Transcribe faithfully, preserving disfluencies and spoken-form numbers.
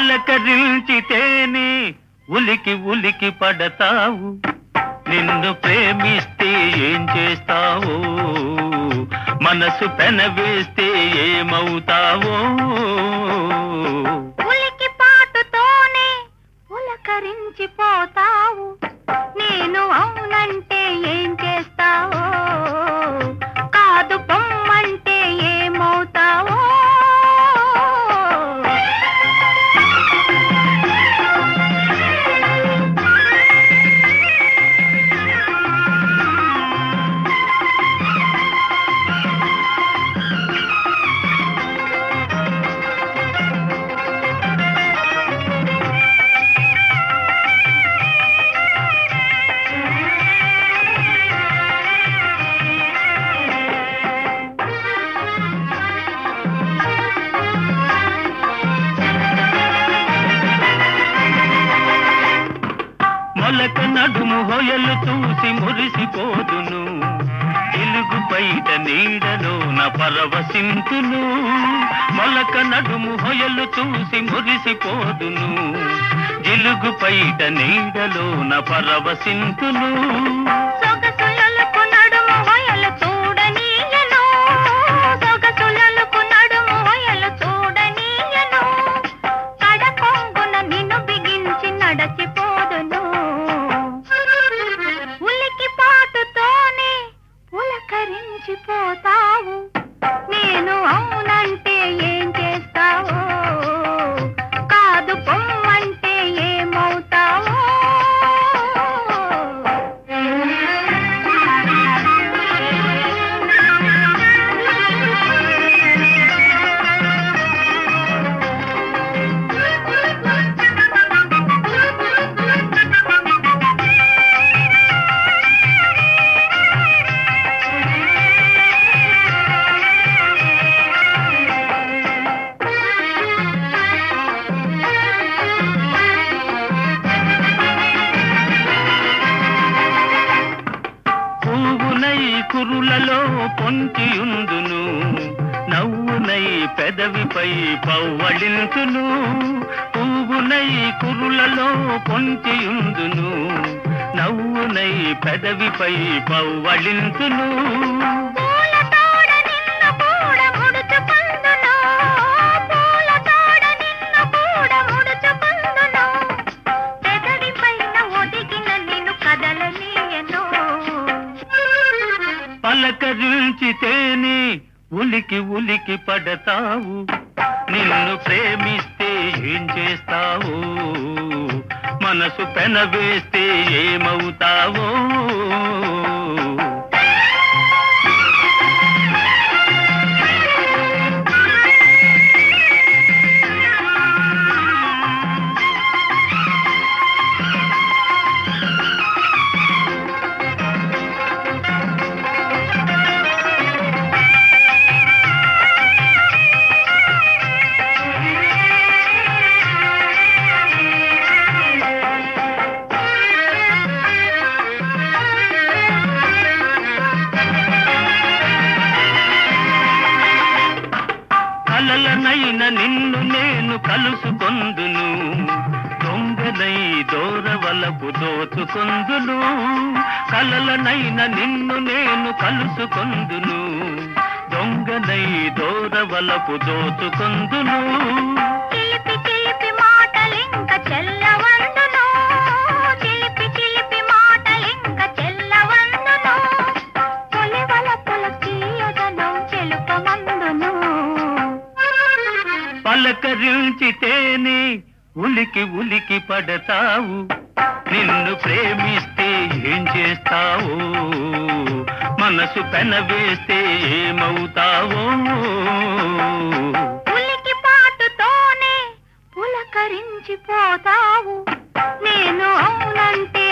పలకరించితేనే ఉలికి ఉలికి పడతావు, నిన్ను ప్రేమిస్తే ఏం చేస్తావో, మనసు పెనవేస్తే ఏమవుతావో. ఉలికి పాటుతోనే పులకరించిపోతావు, నేను అవునంటే ఏం చేస్తావో, కాదు పొమ్మంటే ఏమవుతావో. మొలక నడుము హొయలు చూసి మురిసిపోదును, తెలుగు బయట నీడలోన పరవశింతును. మొలక నడుము హొయలు చూసి మురిసిపోదును, తెలుగు బయట నీడలోన పరవశింతును. సొగసులకు నడుము హొయలు చూడనీయను, సొగసులకు నడుము హొయలు చూడనీయను, కడకొంగున నిన్ను బిగించి నడచిపోదును. ఉలికి పాటుతోనే పులకరించిపోతావు, నేను అవునంటే ఏం చేస్తావో, కాదు పొమ్మంటే ఏమవుతావో. కురులలో పొంచియుందును, నవ్వునై పెదవిపై పవ్వళింతును. పువ్వునై కురులలో పొంచియుందును, నవ్వునై పెదవిపై పవ్వళింతును. పలకరించితేనే ఉలికి ఉలికి పడతావు, నిన్ను ప్రేమిస్తే ఏం చేస్తావో, మనసు పెనవేస్తే ఏమవుతావో. కలలనైన నిన్ను నేను కలుసుకొందును, దొంగనై దూరవలపు దోచుకొందును. కలలనైన నిన్ను నేను కలుసుకొందును, దొంగనై దూరవలపు దోచుకొందును. చిలిపి చిలిపి మాటలింక చెల్లవందును, చిలిపి చిలిపి మాటలింక చెల్లవందును, తొలివలపుల తీయదనం తెలుపమందును. పలకరించితేనే ఉలికి ఉలికి పడతావు, నిన్ను ప్రేమిస్తే ఏం చేస్తావో, మనసు పెనవేస్తే ఏమవుతావో. ఉలికి పాటుతోనే పులకరించిపోతావు, నేను అవునంటే